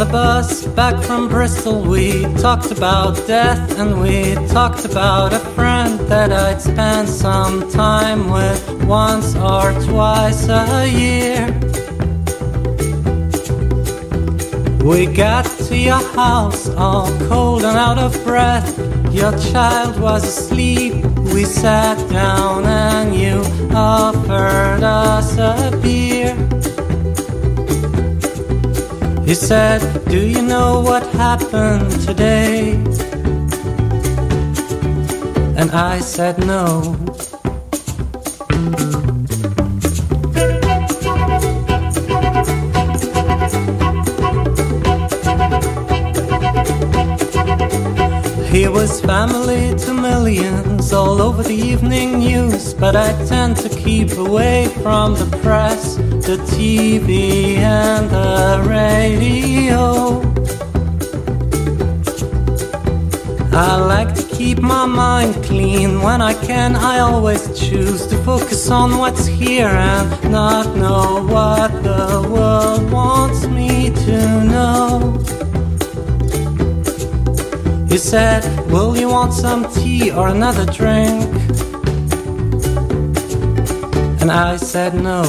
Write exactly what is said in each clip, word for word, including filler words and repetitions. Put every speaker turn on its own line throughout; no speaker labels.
the bus back from Bristol, we talked about death, and we talked about a friend that I'd spend some time with once or twice a year. We got to your house all cold and out of breath. Your child was asleep. We sat down and you offered us a beer. You said, do you know what happened today? And I said no. He was family to millions all over the evening news, but I tend to keep away from the press, the T V and the radio. I like to keep my mind clean. When I can, I always choose to focus on what's here and not know what the world wants me to know. You said, will you want some tea or another drink? And I said no.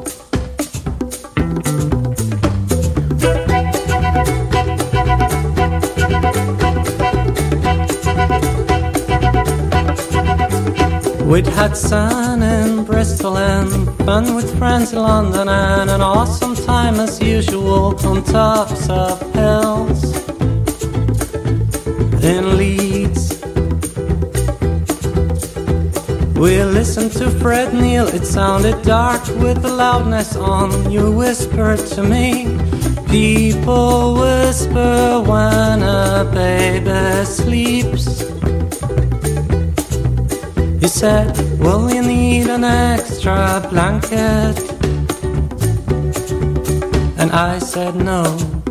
We'd had sun in Bristol and fun with friends in London, and an awesome time as usual on tops of hills in Leeds. We listened to Fred Neil. It sounded dark with the loudness on. You whispered to me, people whisper when a baby sleeps. You said, will you need an extra blanket? And I said no.